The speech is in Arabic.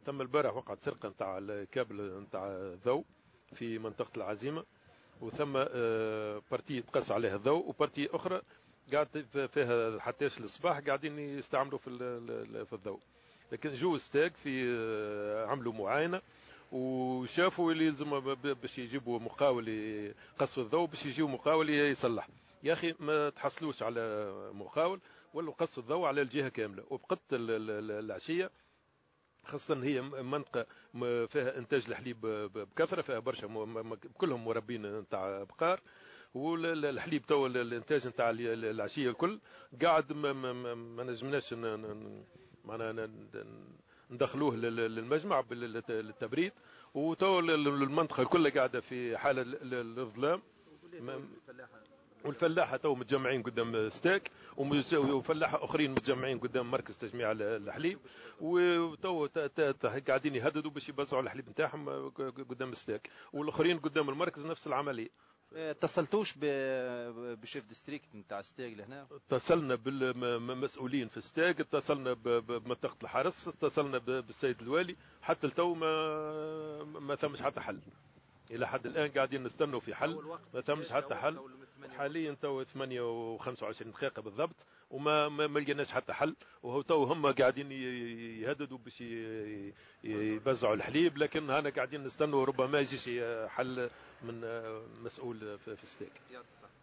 ثم البارح وقعت سرقة نتاع الكابل نتاع الضوء في منطقة العزيمة، وثم بارتي تقص عليها الضوء وبارتي أخرى قاعد فيها حتىش الصباح قاعدين يستعملوا في الضوء. لكن جو ستاك في عملوا معاينة وشافوا اللي يلزم باش يجيبوا مقاول يقصوا الضوء باش يجيوا مقاول يصلح. يا أخي ما تحصلوش على مقاول ولا قصوا الضوء على الجهة كاملة. وبقت العشية خاصة هي منطقة فيها إنتاج الحليب بكثرة، فيها برشا كلهم مربين نتاع بقار، والحليب تو الإنتاج نتاع العشية الكل قاعد ما نجمناش معنا ندخلوه للمجمع للتبريد، وتو المنطقة الكل قاعدة في حالة الظلام. والفلاحة تو متجمعين قدام ستاك، وفلاحة أخرين متجمعين قدام مركز تجميع الحليب، وتو قاعدين يهددوا باش يبزعوا الحليب نتاعهم قدام ستاك، والآخرين قدام المركز نفس العملية. اتصلتوش بشيف ديستريكت نتاع ستاق لهنا؟ اتصلنا بالمسؤولين في ستاق، اتصلنا بمنطقة الحرس، اتصلنا بالسيد الوالي، حتى التو ما ثمش حتى حل. إلى حد الآن قاعدين نستنوا في حل، ما ثمش حتى حل. حاليا تو 8:25 دقيقة بالضبط، وما لقيناش حتى حل. وهو تو هم قاعدين يهددوا باش يبزعوا الحليب، لكن هنا قاعدين نستنوا ربما يجيش حل من مسؤول في ستاك.